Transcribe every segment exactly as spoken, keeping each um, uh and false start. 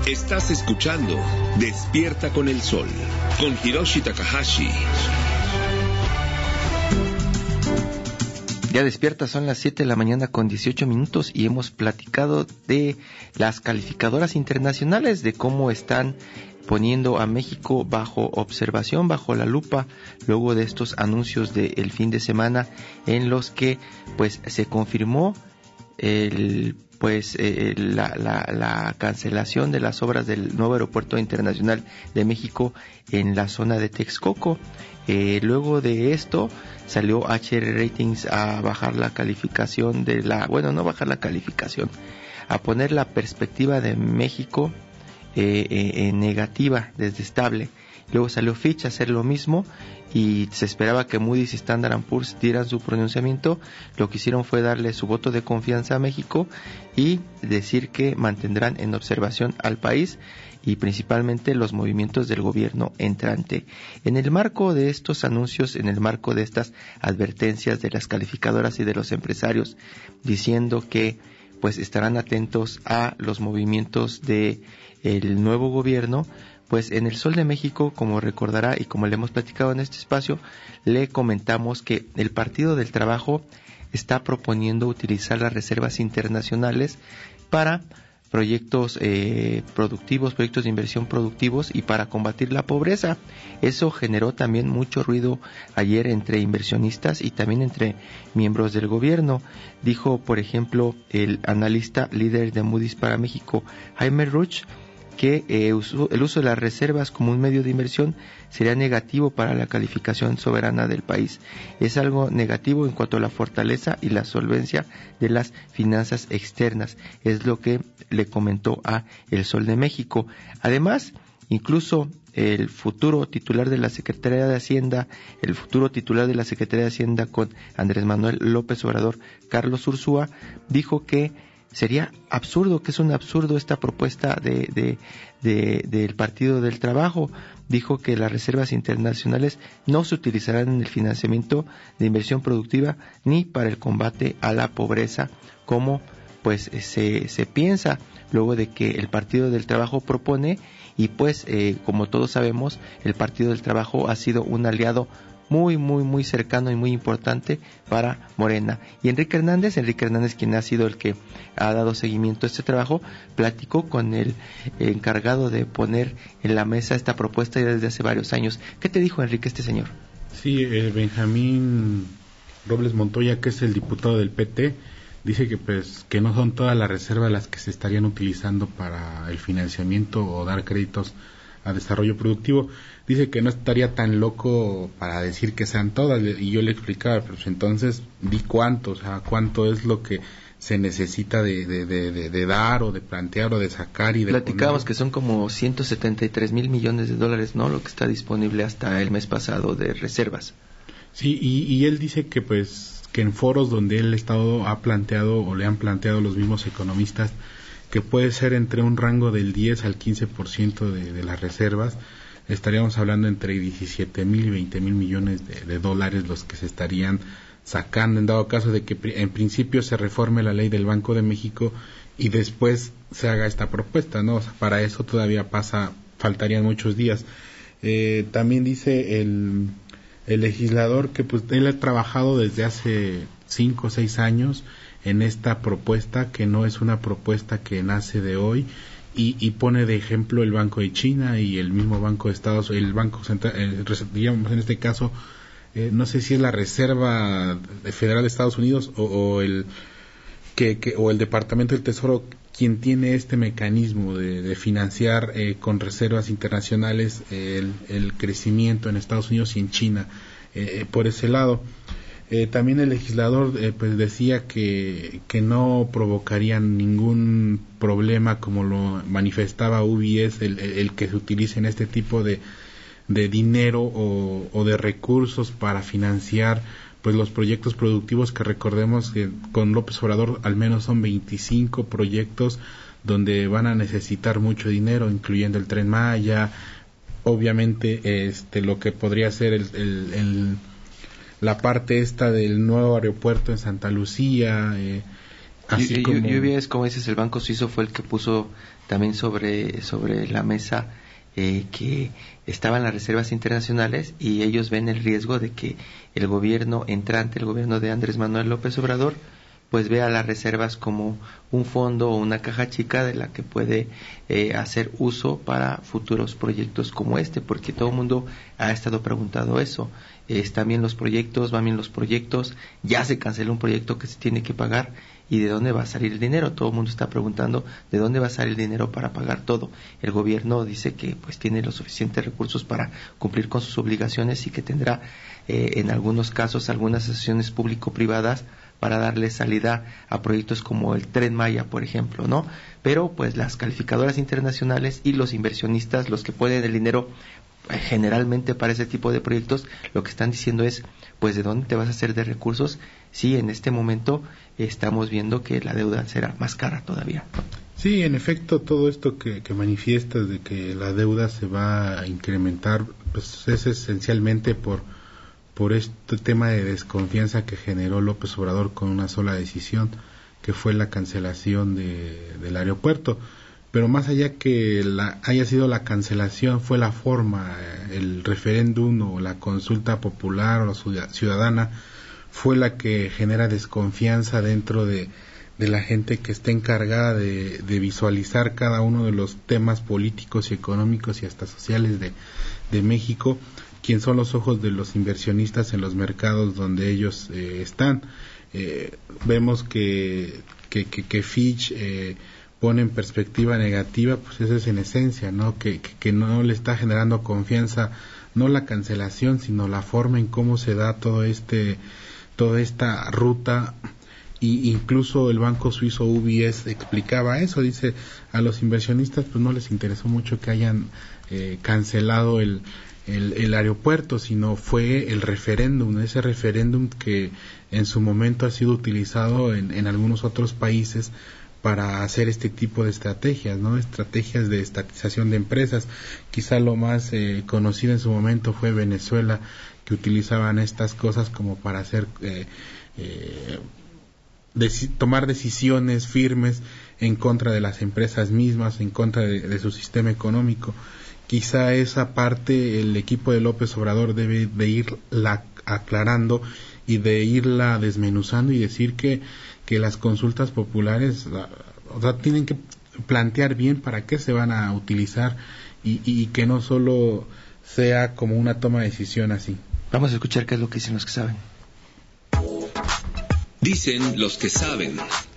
Estás escuchando Despierta con el Sol, con Hiroshi Takahashi. Ya despierta, son las siete de la mañana con dieciocho minutos y hemos platicado de las calificadoras internacionales, de cómo están poniendo a México bajo observación, bajo la lupa, luego de estos anuncios del fin de semana en los que pues se confirmó el pues eh, la, la, la cancelación de las obras del nuevo aeropuerto internacional de México en la zona de Texcoco. Eh, luego de esto salió H R Ratings a bajar la calificación de la, bueno, no bajar la calificación, a poner la perspectiva de México eh, eh, en negativa, desde estable. Luego salió Fitch a hacer lo mismo y se esperaba que Moody's y Standard and Poor's dieran su pronunciamiento. Lo que hicieron fue darle su voto de confianza a México y decir que mantendrán en observación al país y principalmente los movimientos del gobierno entrante. En el marco de estos anuncios, en el marco de estas advertencias de las calificadoras y de los empresarios, diciendo que pues estarán atentos a los movimientos de el nuevo gobierno, pues en el Sol de México, como recordará y como le hemos platicado en este espacio, le comentamos que el Partido del Trabajo está proponiendo utilizar las reservas internacionales para proyectos eh, productivos, proyectos de inversión productivos y para combatir la pobreza. Eso generó también mucho ruido ayer entre inversionistas y también entre miembros del gobierno. Dijo, por ejemplo, el analista líder de Moody's para México, Jaime Ruch, que eh, uso, el uso de las reservas como un medio de inversión sería negativo para la calificación soberana del país. Es algo negativo en cuanto a la fortaleza y la solvencia de las finanzas externas, es lo que le comentó a El Sol de México. Además, incluso el futuro titular de la Secretaría de Hacienda, el futuro titular de la Secretaría de Hacienda con Andrés Manuel López Obrador, Carlos Ursúa, dijo que sería absurdo, que es un absurdo esta propuesta de, de, de, del Partido del Trabajo. Dijo que las reservas internacionales no se utilizarán en el financiamiento de inversión productiva ni para el combate a la pobreza, como pues se, se piensa luego de que el Partido del Trabajo propone, y pues eh, como todos sabemos, el Partido del Trabajo ha sido un aliado muy, muy, muy cercano y muy importante para Morena. Y Enrique Hernández, Enrique Hernández, quien ha sido el que ha dado seguimiento a este trabajo, platicó con el encargado de poner en la mesa esta propuesta ya desde hace varios años. ¿Qué te dijo, Enrique, este señor? Sí, eh, Benjamín Robles Montoya, que es el diputado del P T, dice que pues que no son todas las reservas las que se estarían utilizando para el financiamiento o dar créditos a desarrollo productivo. Dice que no estaría tan loco para decir que sean todas, y yo le explicaba, pues entonces di cuánto, o sea, cuánto es lo que se necesita de, de, de, de, de dar o de plantear o de sacar y de platicábamos poner. Que son como ciento setenta y tres mil millones de dólares, ¿no? Lo que está disponible hasta el mes pasado de reservas. Sí, y, y él dice que pues que en foros donde él estado ha planteado o le han planteado los mismos economistas que puede ser entre un rango del diez al quince por ciento de, de las reservas. Estaríamos hablando entre diecisiete mil y veinte mil millones de, de dólares los que se estarían sacando en dado caso de que en principio se reforme la ley del Banco de México y después se haga esta propuesta, ¿no? O sea, para eso todavía pasa, faltarían muchos días. Eh, también dice el, el legislador que pues él ha trabajado desde hace cinco o seis años en esta propuesta, que no es una propuesta que nace de hoy, y, y pone de ejemplo el Banco de China y el mismo Banco de Estados Unidos, el Banco Central, eh, digamos en este caso, eh, no sé si es la Reserva Federal de Estados Unidos o, o el que, que o el Departamento del Tesoro quien tiene este mecanismo de, de financiar eh, con reservas internacionales eh, el, el crecimiento en Estados Unidos y en China, eh, por ese lado. Eh, también el legislador eh, pues decía que, que no provocarían ningún problema, como lo manifestaba U B S, el, el, el que se utilicen este tipo de, de dinero o, o de recursos para financiar pues los proyectos productivos, que recordemos que con López Obrador al menos son veinticinco proyectos donde van a necesitar mucho dinero, incluyendo el Tren Maya, obviamente este lo que podría ser el, el, el la parte esta del nuevo aeropuerto en Santa Lucía, eh, así y, como... U B S, como dices, el Banco Suizo fue el que puso también sobre, sobre la mesa eh, que estaban las reservas internacionales y ellos ven el riesgo de que el gobierno entrante, el gobierno de Andrés Manuel López Obrador, pues vea las reservas como un fondo o una caja chica de la que puede eh, hacer uso para futuros proyectos como este, porque todo el mundo ha estado preguntando eso. Eh, ¿Están bien los proyectos? ¿Van bien los proyectos? ¿Ya se canceló un proyecto que se tiene que pagar? ¿Y de dónde va a salir el dinero? Todo el mundo está preguntando de dónde va a salir el dinero para pagar todo. El gobierno dice que pues tiene los suficientes recursos para cumplir con sus obligaciones y que tendrá eh, en algunos casos algunas asociaciones público-privadas para darle salida a proyectos como el Tren Maya, por ejemplo, ¿no? Pero pues las calificadoras internacionales y los inversionistas, los que ponen el dinero eh, generalmente para ese tipo de proyectos, lo que están diciendo es, pues ¿de dónde te vas a hacer de recursos si en este momento estamos viendo que la deuda será más cara todavía? Sí, en efecto, todo esto que, que manifiestas de que la deuda se va a incrementar, pues es esencialmente por por este tema de desconfianza que generó López Obrador con una sola decisión, que fue la cancelación de, del aeropuerto. Pero más allá que la, haya sido la cancelación, fue la forma, el referéndum o la consulta popular o ciudadana, fue la que genera desconfianza dentro de, de la gente que está encargada de, de visualizar cada uno de los temas políticos y económicos y hasta sociales de, de México, quién son los ojos de los inversionistas en los mercados donde ellos eh, están. Eh, vemos que, que, que, que Fitch eh, pone en perspectiva negativa, pues eso es en esencia, ¿no? Que, que, que no le está generando confianza, no la cancelación, sino la forma en cómo se da todo este, toda esta ruta. Y incluso el banco suizo U B S explicaba eso, dice, a los inversionistas pues no les interesó mucho que hayan eh, cancelado el El, el aeropuerto, sino fue el referéndum, ese referéndum que en su momento ha sido utilizado en, en algunos otros países para hacer este tipo de estrategias, ¿no? Estrategias de estatización de empresas. Quizá lo más eh, conocido en su momento fue Venezuela, que utilizaban estas cosas como para hacer eh, eh, deci- tomar decisiones firmes en contra de las empresas mismas, en contra de, de su sistema económico. Quizá esa parte el equipo de López Obrador debe de irla aclarando y de irla desmenuzando y decir que, que las consultas populares, o sea, tienen que plantear bien para qué se van a utilizar y, y que no solo sea como una toma de decisión así. Vamos a escuchar qué es lo que dicen los que saben. Dicen los que saben.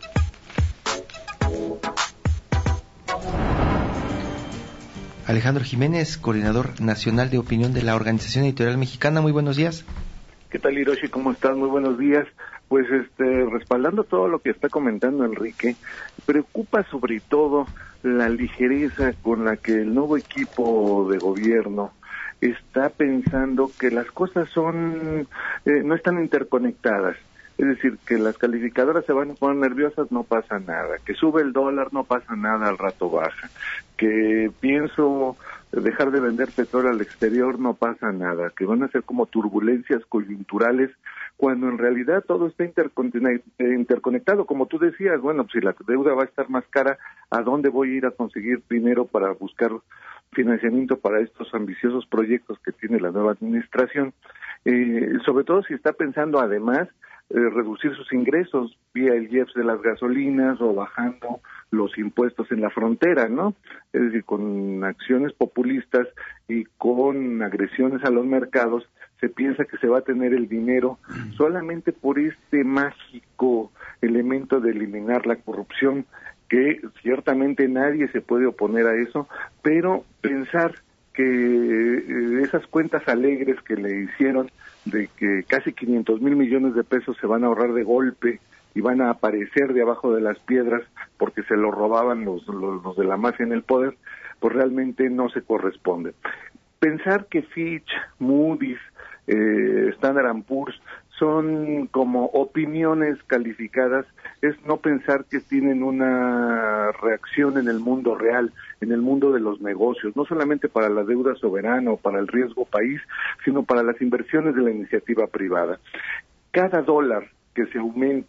Alejandro Jiménez, coordinador nacional de opinión de la Organización Editorial Mexicana. Muy buenos días. ¿Qué tal, Hiroshi? ¿Cómo estás? Muy buenos días. Pues este, respaldando todo lo que está comentando Enrique, preocupa sobre todo la ligereza con la que el nuevo equipo de gobierno está pensando que las cosas son eh, no están interconectadas. Es decir, que las calificadoras se van a poner nerviosas, no pasa nada. Que sube el dólar, no pasa nada, al rato baja. Que pienso dejar de vender petróleo al exterior, no pasa nada. Que van a ser como turbulencias coyunturales, cuando en realidad todo está interconectado. Como tú decías, bueno, pues si la deuda va a estar más cara, ¿a dónde voy a ir a conseguir dinero para buscar financiamiento para estos ambiciosos proyectos que tiene la nueva administración? Eh, sobre todo si está pensando además Eh, reducir sus ingresos vía el I E P S de las gasolinas o bajando los impuestos en la frontera, ¿no? Es decir, con acciones populistas y con agresiones a los mercados, se piensa que se va a tener el dinero solamente por este mágico elemento de eliminar la corrupción, que ciertamente nadie se puede oponer a eso, pero pensar que eh, esas cuentas alegres que le hicieron de que casi quinientos mil millones de pesos se van a ahorrar de golpe y van a aparecer de abajo de las piedras porque se lo robaban los, los, los de la mafia en el poder, pues realmente no se corresponde. Pensar que Fitch, Moody's, eh, Standard and Poor's son como opiniones calificadas, es no pensar que tienen una reacción en el mundo real, en el mundo de los negocios, no solamente para la deuda soberana o para el riesgo país, sino para las inversiones de la iniciativa privada. Cada dólar que se aumenta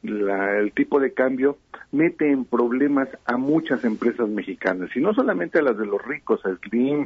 la, el tipo de cambio mete en problemas a muchas empresas mexicanas, y no solamente a las de los ricos, a Slim,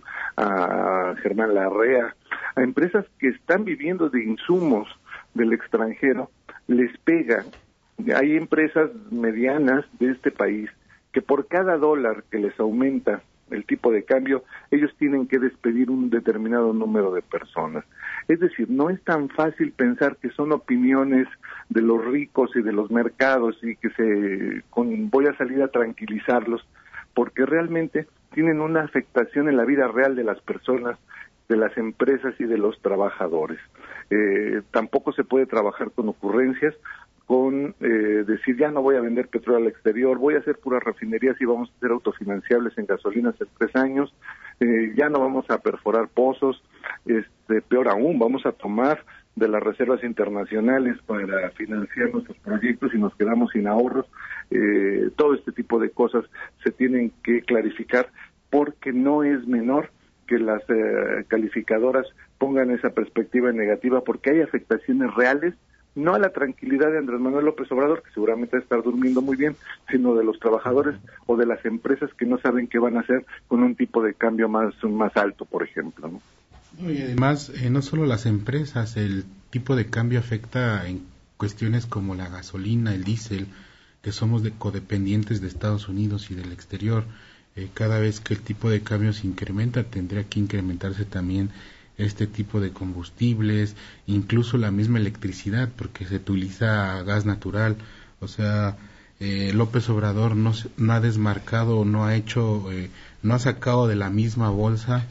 a Germán Larrea, a empresas que están viviendo de insumos del extranjero, les pega. Hay empresas medianas de este país que por cada dólar que les aumenta el tipo de cambio, ellos tienen que despedir un determinado número de personas. Es decir, no es tan fácil pensar que son opiniones de los ricos y de los mercados y que se con, voy a salir a tranquilizarlos, porque realmente tienen una afectación en la vida real de las personas, de las empresas y de los trabajadores. Eh, tampoco se puede trabajar con ocurrencias, con eh, decir ya no voy a vender petróleo al exterior, voy a hacer puras refinerías y vamos a ser autofinanciables en gasolinas en tres años, eh, ya no vamos a perforar pozos, este, peor aún, vamos a tomar de las reservas internacionales para financiar nuestros proyectos y nos quedamos sin ahorros. Eh, todo este tipo de cosas se tienen que clarificar, porque no es menor que las eh, calificadoras pongan esa perspectiva negativa, porque hay afectaciones reales, no a la tranquilidad de Andrés Manuel López Obrador, que seguramente va a estar durmiendo muy bien, sino de los trabajadores o de las empresas que no saben qué van a hacer con un tipo de cambio más, más alto, por ejemplo, ¿no? No, y además, eh, no solo las empresas, el tipo de cambio afecta en cuestiones como la gasolina, el diésel, que somos de codependientes de Estados Unidos y del exterior. Eh, cada vez que el tipo de cambio se incrementa, tendría que incrementarse también este tipo de combustibles, incluso la misma electricidad, porque se utiliza gas natural. O sea, eh, López Obrador no, no ha desmarcado, no ha hecho, eh, no ha sacado de la misma bolsa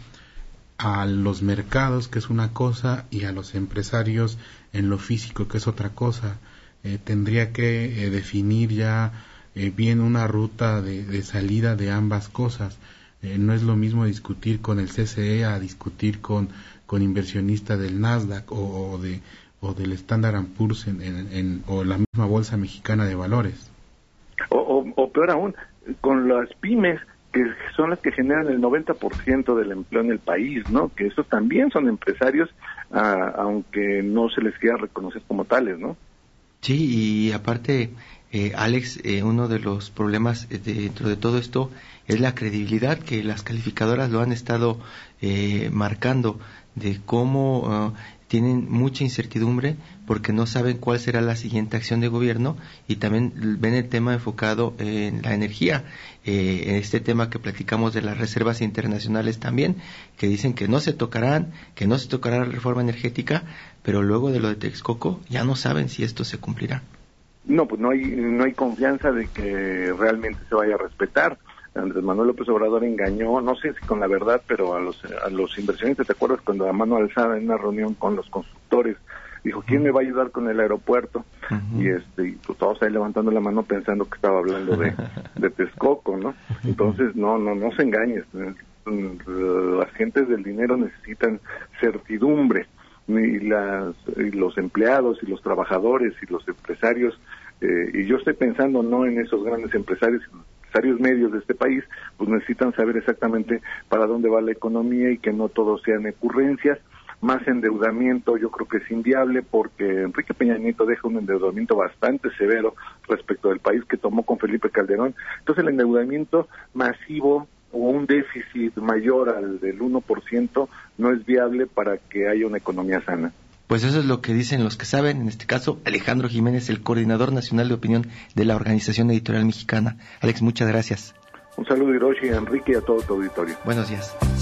a los mercados, que es una cosa, y a los empresarios en lo físico, que es otra cosa. Eh, tendría que eh, definir ya eh, bien una ruta de, de salida de ambas cosas. Eh, no es lo mismo discutir con el C C E a discutir con, con inversionistas del Nasdaq o, o de o del Standard and Poor's en, en, en, o la misma bolsa mexicana de valores. O, o, o peor aún, con las pymes, que son las que generan el noventa por ciento del empleo en el país, ¿no? Que eso también son empresarios, ah, aunque no se les quiera reconocer como tales, ¿no? Sí, y aparte, eh, Alex, eh, uno de los problemas eh, dentro de todo esto es la credibilidad, que las calificadoras lo han estado eh, marcando, de cómo uh, tienen mucha incertidumbre porque no saben cuál será la siguiente acción de gobierno, y también ven el tema enfocado en la energía, eh, en este tema que platicamos de las reservas internacionales también, que dicen que no se tocarán, que no se tocará la reforma energética, pero luego de lo de Texcoco ya no saben si esto se cumplirá. No, pues no hay no hay confianza de que realmente se vaya a respetar. Andrés Manuel López Obrador engañó, no sé si con la verdad, pero a los a los inversionistas. ¿Te acuerdas cuando a mano alzada en una reunión con los constructores dijo, ¿quién me va a ayudar con el aeropuerto? Uh-huh. Y este y pues todos ahí levantando la mano pensando que estaba hablando de, de Texcoco, ¿no? Entonces, no, no, no se engañes. Las gentes del dinero necesitan certidumbre, y, las, y los empleados y los trabajadores y los empresarios, eh, y yo estoy pensando no en esos grandes empresarios, empresarios medios de este país, pues necesitan saber exactamente para dónde va la economía y que no todo sean ocurrencias. Más endeudamiento yo creo que es inviable, porque Enrique Peña Nieto deja un endeudamiento bastante severo respecto del país que tomó con Felipe Calderón. Entonces el endeudamiento masivo o un déficit mayor al del uno por ciento no es viable para que haya una economía sana. Pues eso es lo que dicen los que saben, en este caso Alejandro Jiménez, el coordinador nacional de opinión de la Organización Editorial Mexicana. Alex, muchas gracias. Un saludo, Hiroshi, a Enrique y a todo tu auditorio. Buenos días.